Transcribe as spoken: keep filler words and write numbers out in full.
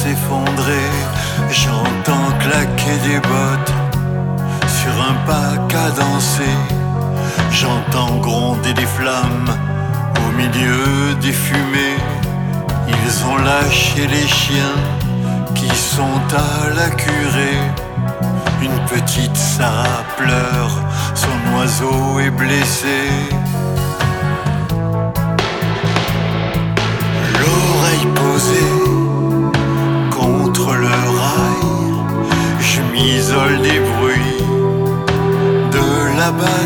s'effondrer. J'entends claquer des bottes sur un pas cadencé. J'entends gronder des flammes au milieu des fumées. Ils ont lâché les chiens qui sont à la curée. Une petite Sarah pleure, son oiseau est blessé. L'oreille posée contre le rail, je m'isole des bruits de là-bas